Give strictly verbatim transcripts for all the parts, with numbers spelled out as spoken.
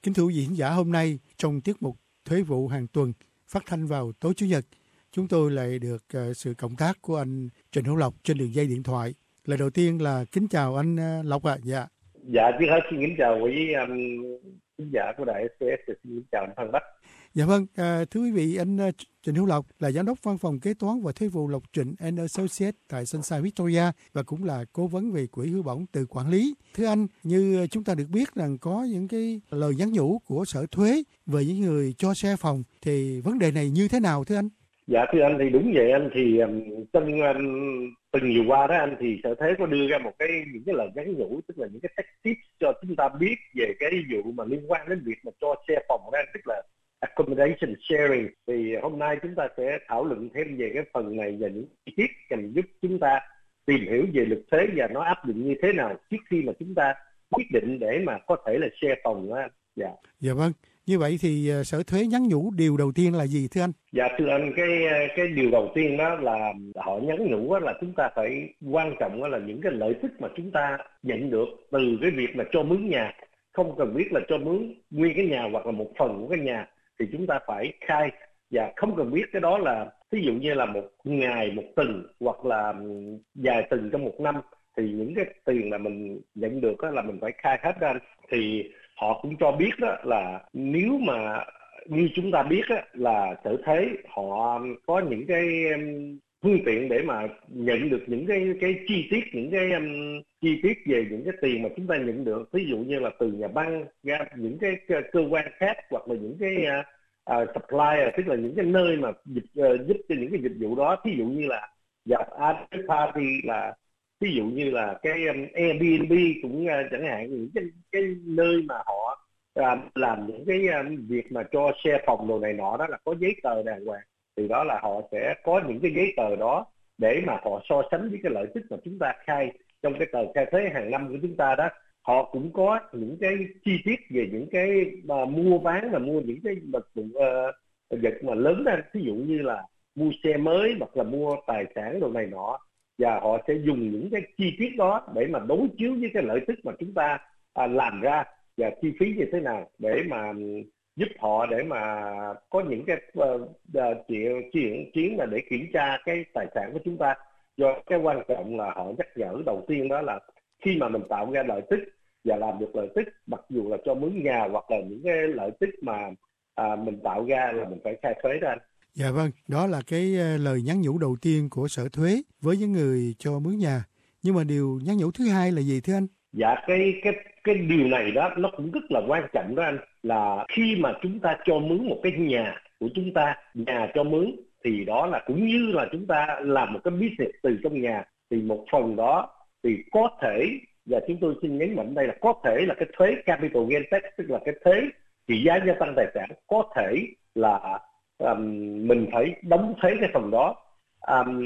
Kính thưa quý vị khán giả, hôm nay trong tiết mục Thuế vụ hàng tuần phát thanh vào tối Chủ nhật, chúng tôi lại được uh, sự cộng tác của anh Trịnh Hữu Lộc trên đường dây điện thoại. Lời đầu tiên là kính chào anh uh, Lộc ạ. À. Dạ. Dạ, trước hết xin kính chào quý um, khán giả của đài ét bê ét, xin kính chào anh Phan Bách. Dạ vâng, à, thưa quý vị, anh uh, Trịnh Hữu Lộc là giám đốc văn phòng kế toán và thuế vụ Lộc Trịnh and Associates tại Sunshine Victoria và cũng là cố vấn về quỹ hưu bổng từ quản lý. Thưa anh, như chúng ta được biết rằng có những cái lời nhắn nhủ của sở thuế về những người cho xe phòng, thì vấn đề này như thế nào thưa anh? Dạ thưa anh, thì đúng vậy anh, thì um, trong um, tuần vừa qua đó anh, thì sở thuế có đưa ra một cái những cái lời nhắn nhủ, tức là những cái tech tips cho chúng ta biết về cái vụ mà liên quan đến việc mà cho xe phòng đó anh, tức là accommodation sharing. Thì hôm nay chúng ta sẽ thảo luận thêm về cái phần này và những chi tiết nhằm giúp chúng ta tìm hiểu về luật thuế và nó áp dụng như thế nào trước khi mà chúng ta quyết định để mà có thể là share phòng đó anh. Dạ. Dạ vâng. Như vậy thì sở thuế nhắn nhủ điều đầu tiên là gì thưa anh? Dạ thưa anh, cái cái điều đầu tiên đó là họ nhắn nhủ là chúng ta phải quan trọng là những cái lợi tức mà chúng ta nhận được từ cái việc mà cho mướn nhà. Không cần biết là cho mướn nguyên cái nhà hoặc là một phần của cái nhà thì chúng ta phải khai, và không cần biết cái đó là ví dụ như là một ngày, một tuần hoặc là vài tuần trong một năm, thì những cái tiền mà mình nhận được đó là mình phải khai hết ra. Thì họ cũng cho biết đó là nếu mà như chúng ta biết đó, là sở thuế họ có những cái phương tiện để mà nhận được những cái cái chi tiết, những cái um, chi tiết về những cái tiền mà chúng ta nhận được, ví dụ như là từ nhà băng ra những cái cơ quan khác, hoặc là những cái uh, uh, supplier, tức là những cái nơi mà dịch, uh, giúp cho những cái dịch vụ đó, ví dụ như là dạp party, là ví dụ như là cái um, Airbnb cũng uh, chẳng hạn, những cái, cái nơi mà họ uh, làm những cái um, việc mà cho share phòng đồ này nọ, đó là có giấy tờ đàng hoàng, thì đó là họ sẽ có những cái giấy tờ đó để mà họ so sánh với cái lợi tức mà chúng ta khai trong cái tờ khai thuế hàng năm của chúng ta đó. Họ cũng có những cái chi tiết về những cái mà mua bán, là mua những cái vật dụng uh, vật mà lớn đó, ví dụ như là mua xe mới hoặc là mua tài sản đồ này nọ, và họ sẽ dùng những cái chi tiết đó để mà đối chiếu với cái lợi tức mà chúng ta uh, làm ra và chi phí như thế nào, để mà giúp họ để mà có những cái uh, uh, chuyện chuyện chiến là để kiểm tra cái tài sản của chúng ta. Do cái quan trọng là họ nhắc nhở đầu tiên đó là khi mà mình tạo ra lợi tức và làm được lợi tức, mặc dù là cho mướn nhà hoặc là những cái lợi tức mà à, mình tạo ra, là mình phải khai thuế ra. Dạ vâng, đó là cái lời nhắn nhủ đầu tiên của sở thuế với những người cho mướn nhà. Nhưng mà điều nhắn nhủ thứ hai là gì thưa anh? Dạ cái cái cái điều này đó nó cũng rất là quan trọng đó anh, là khi mà chúng ta cho mướn một cái nhà của chúng ta, nhà cho mướn, thì đó là cũng như là chúng ta làm một cái business từ trong nhà, thì một phần đó thì có thể, và chúng tôi xin nhấn mạnh đây là có thể là cái thuế capital gain tax, tức là cái thuế trị giá gia tăng tài sản, có thể là um, mình phải đóng thuế cái phần đó. Um,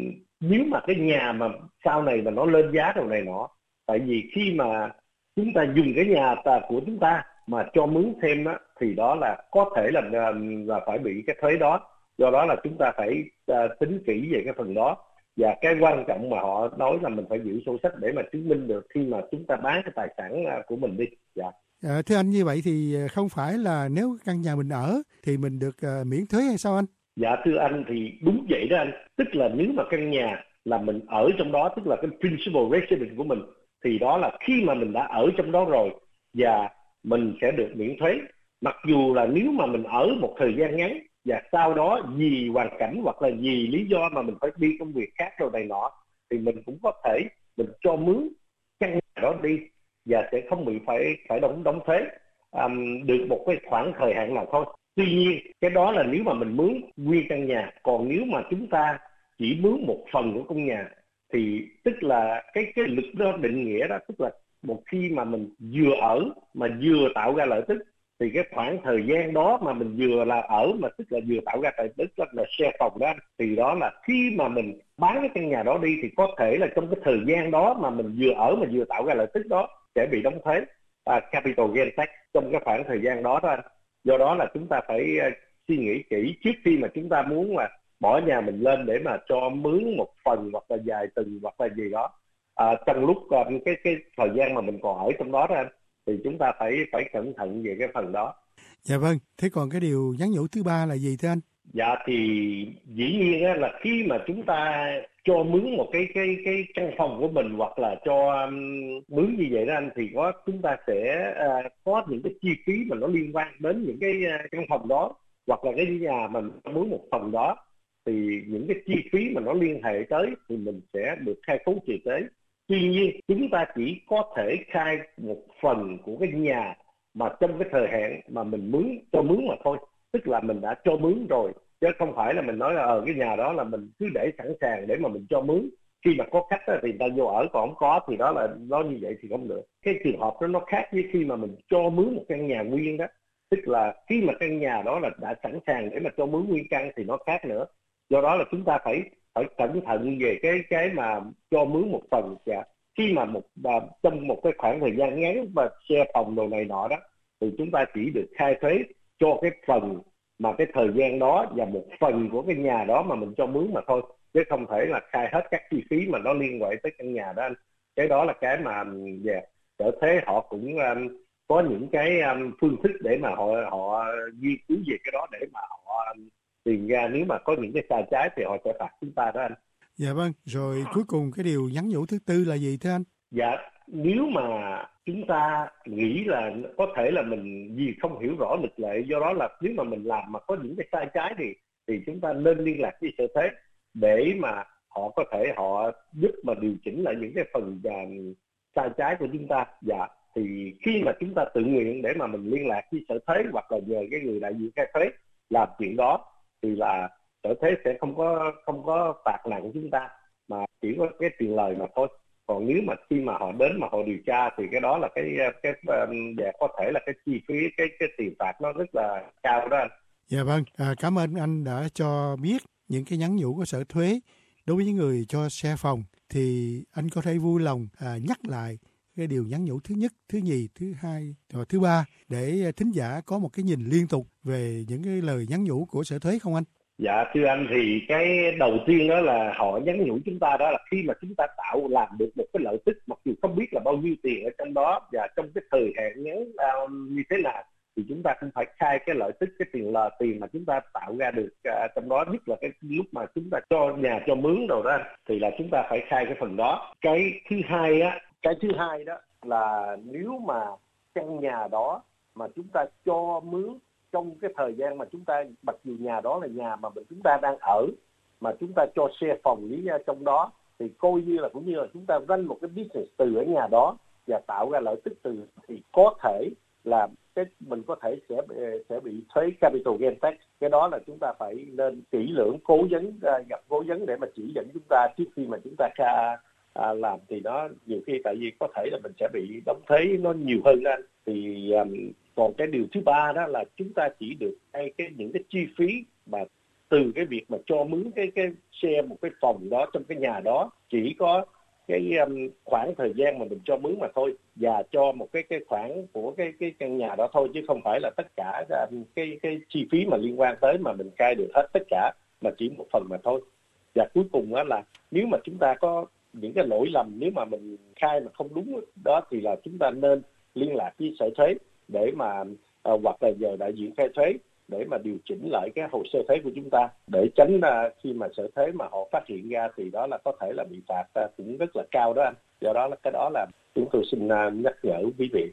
nếu mà cái nhà mà sau này mà nó lên giá đầu này nọ, tại vì khi mà chúng ta dùng cái nhà của chúng ta mà cho mướn thêm đó, thì đó là có thể là là phải bị cái thuế đó. Do đó là chúng ta phải uh, tính kỹ về cái phần đó. Và cái quan trọng mà họ nói là mình phải giữ sổ sách để mà chứng minh được khi mà chúng ta bán cái tài sản của mình đi. Dạ. À, thưa anh, như vậy thì không phải là nếu căn nhà mình ở thì mình được uh, miễn thuế hay sao anh? Dạ thưa anh, thì đúng vậy đó anh. Tức là nếu mà căn nhà là mình ở trong đó, tức là cái principal residence của mình, thì đó là khi mà mình đã ở trong đó rồi và mình sẽ được miễn thuế. Mặc dù là nếu mà mình ở một thời gian ngắn và sau đó vì hoàn cảnh hoặc là vì lý do mà mình phải đi công việc khác rồi này nọ, thì mình cũng có thể mình cho mướn căn nhà đó đi và sẽ không bị phải phải đóng đóng thuế um, được một cái khoảng thời hạn nào thôi. Tuy nhiên cái đó là nếu mà mình mướn nguyên căn nhà, còn nếu mà chúng ta chỉ mướn một phần của căn nhà thì tức là cái cái luật đó định nghĩa đó, tức là một khi mà mình vừa ở mà vừa tạo ra lợi tức, thì cái khoảng thời gian đó mà mình vừa là ở mà tức là vừa tạo ra lợi tức, đó là share phòng đó, thì đó là khi mà mình bán cái căn nhà đó đi thì có thể là trong cái thời gian đó mà mình vừa ở mà vừa tạo ra lợi tức đó sẽ bị đóng thuế à, capital gain tax trong cái khoảng thời gian đó đó anh. Do đó là chúng ta phải uh, suy nghĩ kỹ trước khi mà chúng ta muốn là bỏ nhà mình lên để mà cho mướn một phần hoặc là vài tuần hoặc là gì đó à, trong lúc uh, cái cái thời gian mà mình còn ở trong đó đó anh. thì chúng ta phải phải cẩn thận về cái phần đó. Dạ vâng, thế còn cái điều nhắn nhủ thứ ba là gì thưa anh? Dạ thì dĩ nhiên á, là khi mà chúng ta cho mướn một cái cái cái căn phòng của mình hoặc là cho um, mướn như vậy đó anh, thì có chúng ta sẽ uh, có những cái chi phí mà nó liên quan đến những cái uh, căn phòng đó hoặc là cái nhà mình mướn một phòng đó, thì những cái chi phí mà nó liên hệ tới thì mình sẽ được khai khống triệt để. Tuy nhiên chúng ta chỉ có thể khai một phần của cái nhà mà trong cái thời hạn mà mình mướn cho mướn mà thôi, tức là mình đã cho mướn rồi, chứ không phải là mình nói là ở cái nhà đó là mình cứ để sẵn sàng để mà mình cho mướn, khi mà có khách thì người ta vô ở, còn không có thì đó là nó như vậy thì không được. Cái trường hợp đó nó khác với khi mà mình cho mướn một căn nhà nguyên đó, tức là khi mà căn nhà đó là đã sẵn sàng để mà cho mướn nguyên căn thì nó khác nữa. Do đó là chúng ta phải phải cẩn thận về cái cái mà cho mướn một phần. Dạ. Khi mà một mà trong một cái khoảng thời gian ngắn và share phòng đồ này nọ đó, thì chúng ta chỉ được khai thuế cho cái phần mà cái thời gian đó và một phần của cái nhà đó mà mình cho mướn mà thôi, chứ không thể là khai hết các chi phí mà nó liên quan tới căn nhà đó anh. Cái đó là cái mà về sở thuế họ cũng um, có những cái um, phương thức để mà họ họ nghiên cứu về cái đó để mà họ um, tìm ra nếu mà có những cái sai trái thì họ sẽ phạt chúng ta đó anh. Dạ vâng, rồi cuối cùng cái điều nhắn nhủ thứ tư là gì thưa anh? Dạ, nếu mà chúng ta nghĩ là có thể là mình vì không hiểu rõ luật lệ, do đó là nếu mà mình làm mà có những cái sai trái thì thì chúng ta nên liên lạc với sở thuế để mà họ có thể họ giúp mà điều chỉnh lại những cái phần uh, sai trái của chúng ta. Dạ, thì khi mà chúng ta tự nguyện để mà mình liên lạc với sở thuế hoặc là nhờ cái người đại diện khai thuế làm chuyện đó, thì là sở thuế sẽ không có không có phạt nặng chúng ta, mà chỉ có cái tiền lời mà thôi. Còn nếu mà khi mà họ đến mà họ điều tra thì cái đó là cái cái và có thể là cái chi phí cái cái tiền phạt nó rất là cao đó anh. Dạ vâng, à, cảm ơn anh đã cho biết những cái nhắn nhủ của sở thuế đối với những người cho xe phòng. Thì anh có thể vui lòng à, nhắc lại cái điều nhắn nhủ thứ nhất, thứ nhì, thứ hai và thứ ba để thính giả có một cái nhìn liên tục về những cái lời nhắn nhủ của sở thuế không anh? Dạ thưa anh, thì cái đầu tiên đó là họ nhắn nhủ chúng ta đó là khi mà chúng ta tạo làm được một cái lợi tức, mặc dù không biết là bao nhiêu tiền ở trong đó và trong cái thời hạn ngắn uh, như thế nào, thì chúng ta cũng phải khai cái lợi tức, cái tiền là tiền mà chúng ta tạo ra được uh, trong đó, nhất là cái lúc mà chúng ta cho nhà cho mướn rồi đó, thì là chúng ta phải khai cái phần đó. Cái thứ hai á, cái thứ hai đó là nếu mà căn nhà đó mà chúng ta cho mướn trong cái thời gian mà chúng ta, mặc dù nhà đó là nhà mà mình chúng ta đang ở, mà chúng ta cho xe phòng lý ra trong đó, thì coi như là cũng như là chúng ta run một cái business từ ở nhà đó và tạo ra lợi tức từ, thì có thể là cái mình có thể sẽ sẽ bị thuế capital gain tax. Cái đó là chúng ta phải nên kỹ lưỡng cố vấn, gặp cố vấn để mà chỉ dẫn chúng ta trước khi mà chúng ta ca à, làm, thì nó nhiều khi tại vì có thể là mình sẽ bị đóng thuế nó nhiều hơn anh. Thì um, còn cái điều thứ ba đó là chúng ta chỉ được hay cái những cái chi phí mà từ cái việc mà cho mướn cái cái xe một cái phòng đó trong cái nhà đó, chỉ có cái um, khoảng thời gian mà mình cho mướn mà thôi, và cho một cái cái khoản của cái cái căn nhà đó thôi, chứ không phải là tất cả um, cái cái chi phí mà liên quan tới mà mình cai được hết tất cả, mà chỉ một phần mà thôi. Và cuối cùng đó là nếu mà chúng ta có những cái lỗi lầm, nếu mà mình khai mà không đúng đó, thì là chúng ta nên liên lạc với sở thuế để mà uh, hoặc là nhờ đại diện khai thuế để mà điều chỉnh lại cái hồ sơ thuế của chúng ta, để tránh uh, khi mà sở thuế mà họ phát hiện ra thì đó là có thể là bị phạt uh, cũng rất là cao đó anh. Do đó là cái đó là chúng tôi xin uh, nhắc nhở quý vị.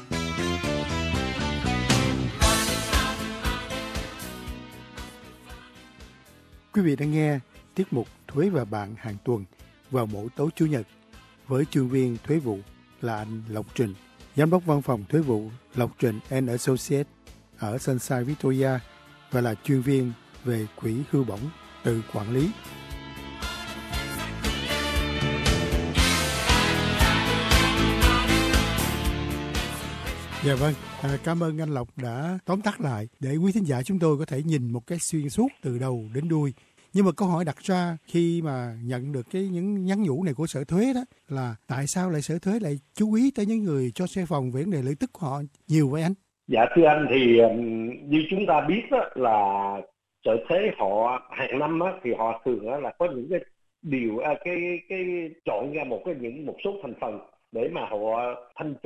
Quý vị đang nghe tiết mục Thuế và Bạn hàng tuần vào mỗi tối Chủ nhật với chuyên viên thuế vụ là anh Lộc Trình, giám đốc văn phòng thuế vụ Lộc Trình and Associates ở Sunshine Victoria và là chuyên viên về quỹ hưu bổng tự quản lý. Dạ vâng, à, cảm ơn anh Lộc đã tóm tắt lại để quý thính giả chúng tôi có thể nhìn một cái xuyên suốt từ đầu đến đuôi. Nhưng mà câu hỏi đặt ra khi mà nhận được cái những nhắn nhủ này của sở thuế đó là tại sao lại sở thuế lại chú ý tới những người cho xe phòng về vấn đề lợi tức của họ nhiều vậy anh? Dạ thưa anh, thì như chúng ta biết đó, là sở thuế họ hàng năm đó, thì họ thường đó, là có những cái điều cái cái chọn ra một cái những một số thành phần để mà họ thanh tra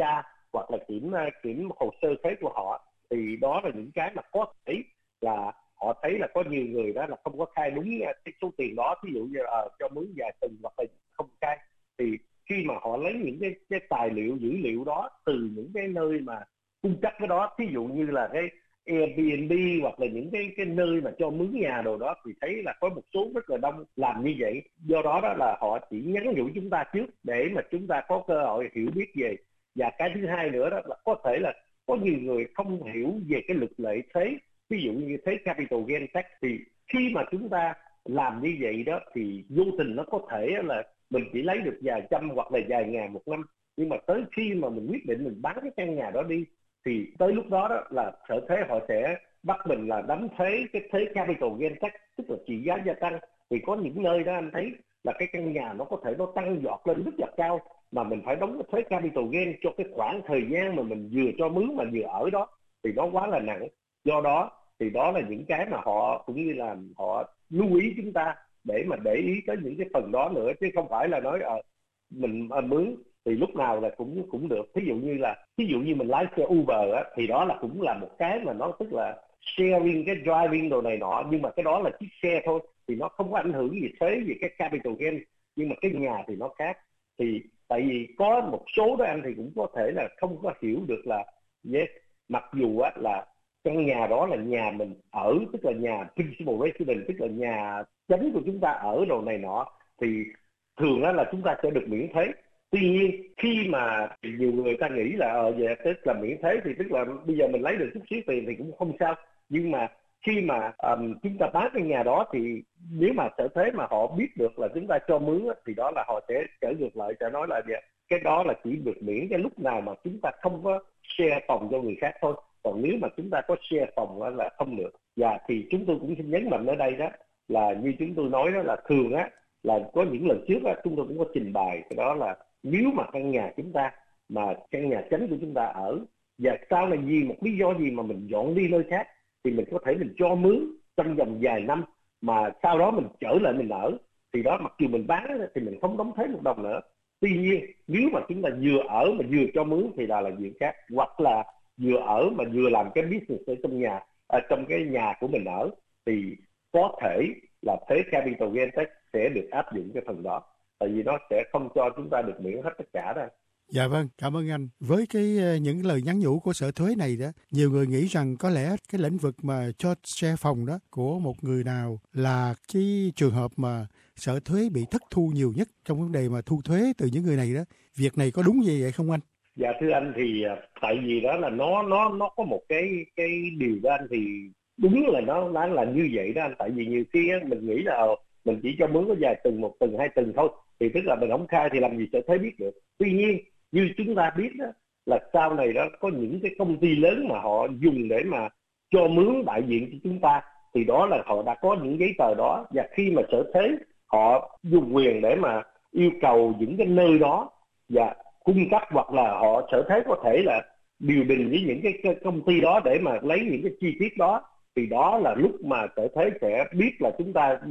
hoặc là kiểm kiểm hồ sơ thuế của họ, thì đó là những cái mà có thể là họ thấy là có nhiều người đó là không có khai đúng cái số tiền đó, ví dụ như là uh, cho mướn vài tuần hoặc là không khai, thì khi mà họ lấy những cái, cái tài liệu dữ liệu đó từ những cái nơi mà cung cấp cái đó, ví dụ như là cái Airbnb hoặc là những cái cái nơi mà cho mướn nhà đồ đó, thì thấy là có một số rất là đông làm như vậy. Do đó đó là họ chỉ nhắn nhủ chúng ta trước để mà chúng ta có cơ hội hiểu biết về. Và cái thứ hai nữa đó là có thể là có nhiều người không hiểu về cái luật lệ thuế, ví dụ như thuế capital gain tax, thì khi mà chúng ta làm như vậy đó thì vô tình nó có thể là mình chỉ lấy được vài trăm hoặc là vài ngàn một năm, nhưng mà tới khi mà mình quyết định mình bán cái căn nhà đó đi thì tới lúc đó đó là sở thuế họ sẽ bắt mình là đóng thuế cái thuế capital gain tax, tức là trị giá gia tăng. Thì có những nơi đó anh thấy là cái căn nhà nó có thể nó tăng giọt lên rất là cao, mà mình phải đóng cái thuế capital gain cho cái khoảng thời gian mà mình vừa cho mướn mà vừa ở đó, thì nó quá là nặng. Do đó thì đó là những cái mà họ cũng như là họ lưu ý chúng ta để mà để ý tới những cái phần đó nữa, chứ không phải là nói ờ, mình à, mướn thì lúc nào là cũng cũng được. Ví dụ như là ví dụ như mình lái xe Uber á, thì đó là cũng là một cái mà nó tức là sharing cái driving đồ này nọ, nhưng mà cái đó là chiếc xe thôi, thì nó không có ảnh hưởng gì thuế về cái capital gain. Nhưng mà cái nhà thì nó khác. Thì tại vì có một số đó anh thì cũng có thể là không có hiểu được là yes, mặc dù á là căn nhà đó là nhà mình ở, tức là nhà principal residence, tức là nhà chính của chúng ta ở đồ này nọ, thì thường đó là chúng ta sẽ được miễn thuế. Tuy nhiên khi mà nhiều người ta nghĩ là ờ về tức là miễn thuế thì tức là bây giờ mình lấy được chút xíu tiền thì cũng không sao, nhưng mà khi mà um, chúng ta bán cái nhà đó thì nếu mà sở thuế mà họ biết được là chúng ta cho mướn thì đó là họ sẽ trở ngược lại, sẽ nói là cái đó là chỉ được miễn cái lúc nào mà chúng ta không có share phòng cho người khác thôi, còn nếu mà chúng ta có share phòng là không được. Và thì chúng tôi cũng xin nhấn mạnh ở đây đó là như chúng tôi nói đó là thường á là có những lần trước á chúng tôi cũng có trình bày cái đó là nếu mà căn nhà chúng ta mà căn nhà chính của chúng ta ở và sau này vì một lý do gì mà mình dọn đi nơi khác thì mình có thể mình cho mướn trong vòng vài năm mà sau đó mình trở lại mình ở, thì đó mặc dù mình bán thì mình không đóng thuế một đồng nữa. Tuy nhiên nếu mà chúng ta vừa ở mà vừa cho mướn thì là là chuyện khác, hoặc là vừa ở mà vừa làm cái business ở trong nhà ở trong cái nhà của mình ở thì có thể là thuế capital gain tax sẽ được áp dụng cái phần đó, tại vì nó sẽ không cho chúng ta được miễn hết tất cả đó. Dạ vâng, cảm ơn anh. Với cái những lời nhắn nhủ của sở thuế này đó, nhiều người nghĩ rằng có lẽ cái lĩnh vực mà cho share phòng đó của một người nào là cái trường hợp mà sở thuế bị thất thu nhiều nhất trong vấn đề mà thu thuế từ những người này đó. Việc này có đúng gì vậy không anh? Dạ thưa anh, thì tại vì đó là nó nó nó có một cái cái điều đó anh, thì đúng là nó đáng là như vậy đó anh. Tại vì nhiều khi á, mình nghĩ là mình chỉ cho mướn có vài tuần, một tuần hai tuần thôi, thì tức là mình không khai thì làm gì sở thuế biết được. Tuy nhiên như chúng ta biết đó là sau này đó có những cái công ty lớn mà họ dùng để mà cho mướn đại diện cho chúng ta, thì đó là họ đã có những giấy tờ đó, và khi mà sở thuế họ dùng quyền để mà yêu cầu những cái nơi đó và cung cấp, hoặc là họ sở thuế có thể là điều đình với những cái công ty đó để mà lấy những cái chi tiết đó, thì đó là lúc mà sở thuế sẽ biết là chúng ta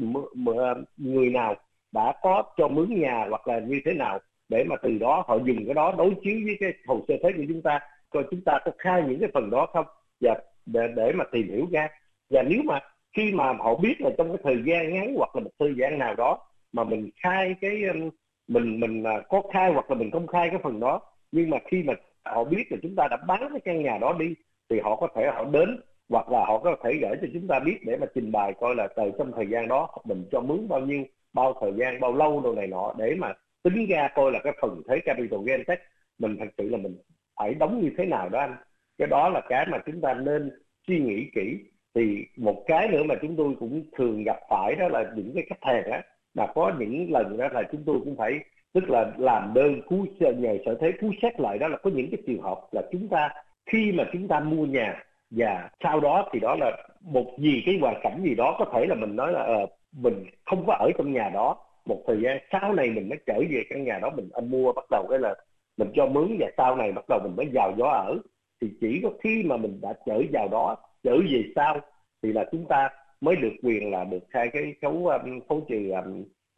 người nào đã có cho mướn nhà hoặc là như thế nào, để mà từ đó họ dùng cái đó đối chiếu với cái hồ sơ thuế của chúng ta, coi chúng ta có khai những cái phần đó không, và để, để mà tìm hiểu ra. Và nếu mà khi mà họ biết là trong cái thời gian ngắn hoặc là một thời gian nào đó mà mình khai cái mình mình có khai hoặc là mình không khai cái phần đó, nhưng mà khi mà họ biết là chúng ta đã bán cái căn nhà đó đi thì họ có thể họ đến hoặc là họ có thể gửi cho chúng ta biết để mà trình bày coi là từ trong thời gian đó mình cho mướn bao nhiêu, bao thời gian bao lâu đồ này nọ, để mà tính ra coi là cái phần thuế capital gain tax mình thật sự là mình phải đóng như thế nào đó anh. Cái đó là cái mà chúng ta nên suy nghĩ kỹ. Thì một cái nữa mà chúng tôi cũng thường gặp phải đó là những cái khách hàng á, mà có những lần đó là chúng tôi cũng phải tức là làm đơn cứu nhờ sở thuế cứu xét lại, đó là có những cái trường hợp là chúng ta khi mà chúng ta mua nhà và sau đó thì đó là một gì cái hoàn cảnh gì đó, có thể là mình nói là uh, mình không có ở trong nhà đó một thời gian, sau này mình mới trở về căn nhà đó mình anh mua, bắt đầu cái là mình cho mướn và sau này bắt đầu mình mới vào gió ở, thì chỉ có khi mà mình đã trở vào đó trở về sau thì là chúng ta mới được quyền là được khai cái khấu khấu trừ um,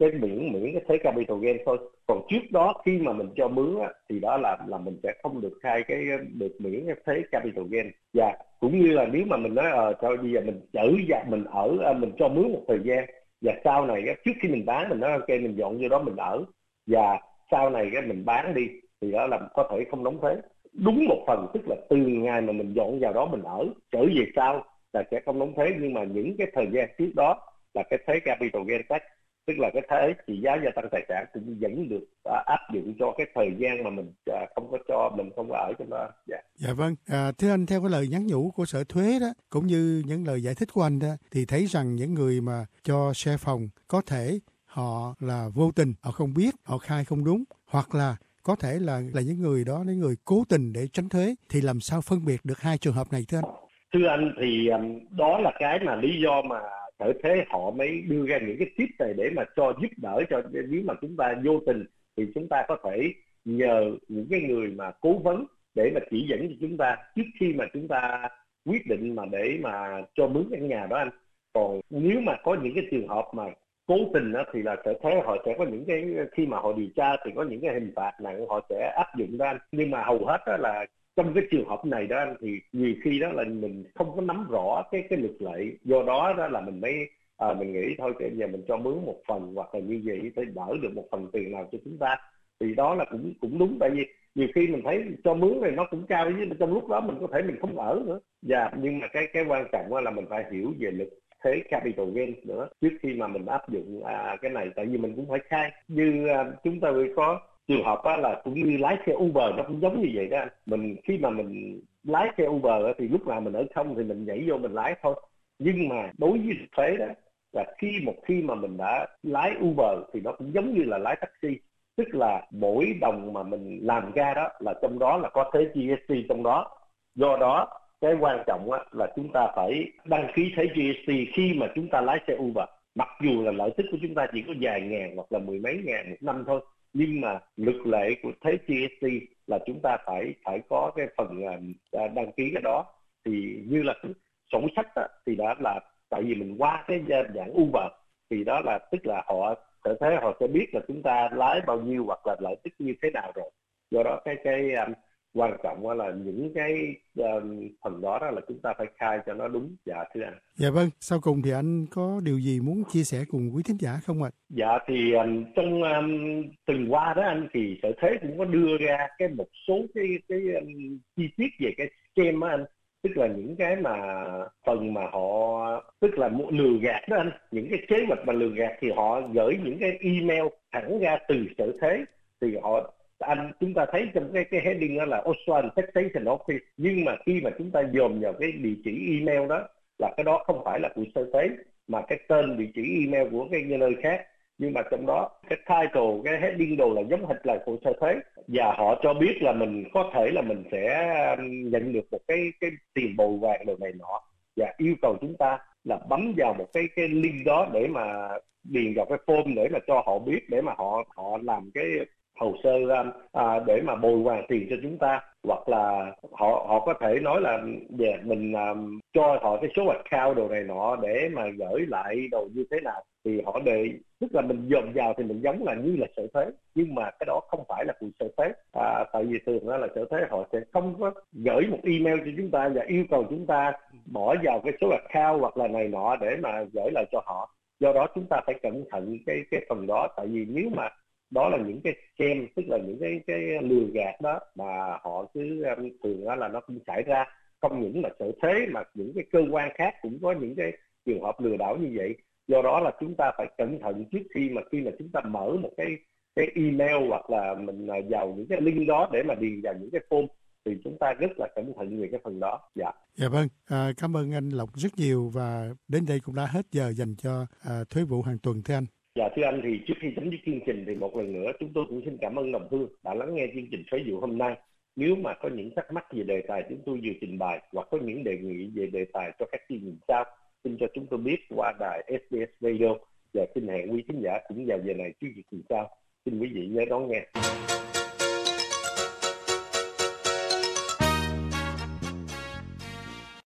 cái miễn miễn cái thuế capital gain thôi. Còn trước đó khi mà mình cho mướn á, thì đó là là mình sẽ không được khai cái được miễn cái thuế capital gain. Và cũng như là nếu mà mình nói ờ thôi bây giờ mình giữ ra mình ở mình cho mướn một thời gian, và sau này trước khi mình bán mình nói ok mình dọn vô đó mình ở, và sau này cái mình bán đi thì đó là có thể không đóng thuế. Đúng một phần, tức là từ ngày mà mình dọn vào đó mình ở trở về sau là sẽ không đóng thuế, nhưng mà những cái thời gian trước đó là cái thuế capital gain tax, tức là cái thuế trị giá gia tăng tài sản cũng vẫn được à, áp dụng cho cái thời gian mà mình à, không có cho mình không có ở trong đó. Dạ, dạ vâng. À, thưa anh, theo cái lời nhắn nhủ của Sở Thuế đó cũng như những lời giải thích của anh đó, thì thấy rằng những người mà cho xe phòng có thể họ là vô tình, họ không biết, họ khai không đúng, hoặc là có thể là là những người đó, những người cố tình để tránh thuế, thì làm sao phân biệt được hai trường hợp này thưa anh? Thưa anh thì um, đó là cái mà lý do mà Sở Thuế họ mới đưa ra những cái tip này để mà cho giúp đỡ cho, nếu mà chúng ta vô tình thì chúng ta có thể nhờ những cái người mà cố vấn để mà chỉ dẫn cho chúng ta trước khi mà chúng ta quyết định mà để mà cho mướn căn nhà đó anh. Còn nếu mà có những cái trường hợp mà cố tình đó, thì là Sở Thuế họ sẽ có những cái, khi mà họ điều tra thì có những cái hình phạt nặng họ sẽ áp dụng đó anh. Nhưng mà hầu hết đó là trong cái trường hợp này đó anh, thì nhiều khi đó là mình không có nắm rõ cái cái luật lệ, do đó đó là mình mới à, mình nghĩ thôi cái giờ mình cho mướn một phần hoặc là như vậy để đỡ được một phần tiền nào cho chúng ta, thì đó là cũng cũng đúng. Tại vì nhiều khi mình thấy cho mướn này nó cũng cao, với trong lúc đó mình có thể mình không ở nữa. Dạ, nhưng mà cái cái quan trọng là mình phải hiểu về luật thuế capital gain nữa trước khi mà mình áp dụng à, cái này. Tại vì mình cũng phải khai như à, chúng ta có trường hợp á, là cũng như lái xe Uber nó cũng giống như vậy đó anh. Mình khi mà mình lái xe Uber thì lúc nào mình ở không thì mình nhảy vô mình lái thôi. Nhưng mà đối với thuế đó là khi một khi mà mình đã lái Uber thì nó cũng giống như là lái taxi, tức là mỗi đồng mà mình làm ra đó là trong đó là có thuế giê ét tê trong đó. Do đó cái quan trọng á, là chúng ta phải đăng ký thuế giê ét tê khi mà chúng ta lái xe Uber. Mặc dù là lợi tức của chúng ta chỉ có vài ngàn hoặc là mười mấy ngàn một năm thôi, nhưng mà luật lệ của thuế giê ét tê là chúng ta phải phải có cái phần uh, đăng ký cái đó. Thì như là sổ sách á, thì đó là tại vì mình qua cái dạng Uber thì đó là tức là họ Sở Thuế họ sẽ biết là chúng ta lái bao nhiêu hoặc là lợi tức như thế nào rồi. Do đó cái cái um, quan trọng là những cái um, phần đó, đó là chúng ta phải khai cho nó đúng. Dạ thưa anh. Dạ vâng, sau cùng thì anh có điều gì muốn chia sẻ cùng quý thính giả không ạ? Dạ thì um, trong um, tuần qua đó anh, thì Sở Thuế cũng có đưa ra cái một số cái cái um, chi tiết về cái scam đó anh, tức là những cái mà phần mà họ tức là lừa gạt đó anh, những cái kế hoạch mà lừa gạt thì họ gửi những cái email thẳng ra từ Sở Thuế. Thì họ anh chúng ta thấy trong cái cái heading đó là Australian Taxation Office, nhưng mà khi mà chúng ta dồn vào cái địa chỉ email đó là cái đó không phải là của Sở Thuế mà cái tên địa chỉ email của cái nơi khác. Nhưng mà trong đó cái title, cái heading đồ là giống hệt là của Sở Thuế, và họ cho biết là mình có thể là mình sẽ nhận được một cái cái tiền bồi hoàn đồ này nọ, và yêu cầu chúng ta là bấm vào một cái cái link đó để mà điền vào cái form để mà cho họ biết, để mà họ họ làm cái hồ sơ à, để mà bồi hoàn tiền cho chúng ta. Hoặc là họ họ có thể nói là yeah, mình um, cho họ cái số account đồ này nọ để mà gửi lại đồ như thế nào, thì họ đề tức là mình dồn vào thì mình giống là như là Sở Thuế, nhưng mà cái đó không phải là của Sở Thuế. À, tại vì thường đó là Sở Thuế họ sẽ không có gửi một email cho chúng ta và yêu cầu chúng ta bỏ vào cái số account hoặc là này nọ để mà gửi lại cho họ. Do đó chúng ta phải cẩn thận cái cái phần đó. Tại vì nếu mà đó là những cái scam, tức là những cái cái lừa gạt đó mà họ cứ um, thường đó là nó cũng xảy ra không những là Sở Thuế mà những cái cơ quan khác cũng có những cái trường hợp lừa đảo như vậy. Do đó là chúng ta phải cẩn thận trước khi mà khi mà chúng ta mở một cái cái email hoặc là mình vào những cái link đó để mà điền vào những cái form, thì chúng ta rất là cẩn thận về cái phần đó. Dạ. Dạ vâng, à, cảm ơn anh Lộc rất nhiều, và đến đây cũng đã hết giờ dành cho à, Thuế vụ hàng tuần thưa anh. Dạ thưa anh, thì trước khi chấm dứt chương trình thì một lần nữa chúng tôi cũng xin cảm ơn đồng hương đã lắng nghe chương trình Thuế vụ hôm nay. Nếu mà có những thắc mắc về đề tài chúng tôi vừa trình bày hoặc có những đề nghị về đề tài cho các chương trình sau, xin cho chúng tôi biết qua đài ét bê ét Radio, và xin hẹn quý khán giả cũng vào giờ này chương trình sau. Xin quý vị nhớ đón nghe.